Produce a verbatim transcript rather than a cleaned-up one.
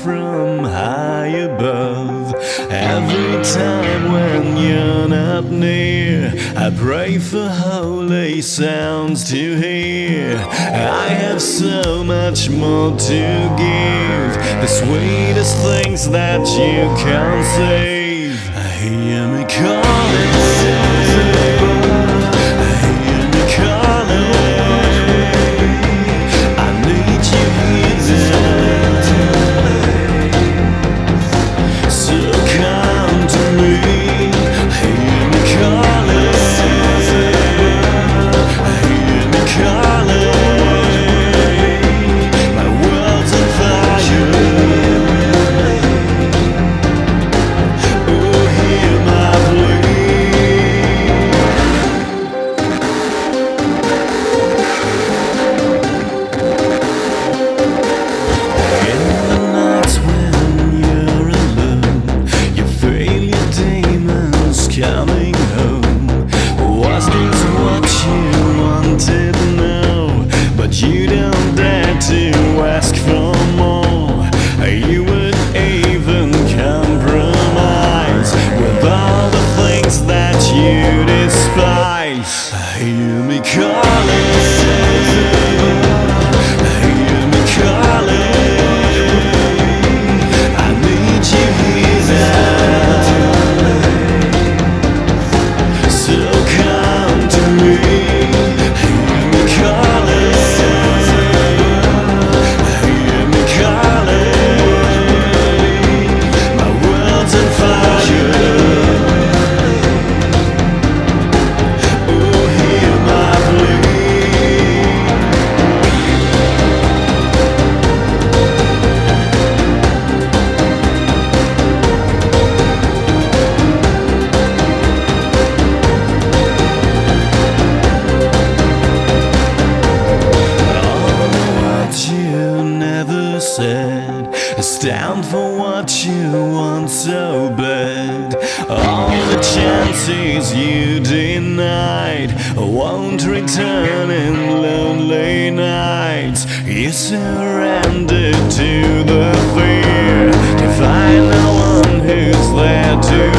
from high above. Every time when you're not near, I pray for holy sounds to hear. I have so much more to give, the sweetest things that you can't save. I hear me calling, I hear me calling, I need you here tonight. So come to me, hear me calling, hear me calling. My world's on fire. Oh, hear my plea. In the nights when you're alone, you feel your demons coming home. Was this what you wanted to know? But you don't dare to ask for more. You would even compromise with all the things that you despise. Hear me calling, hear me calling, I need you here now. So come to me, hear me calling, hear me calling. My world's on fire. Oh, hear my plea. All what you never said, stand for what you want so bad. All the chances you denied won't return in lonely nights. You surrender to the fear to find no one who's there to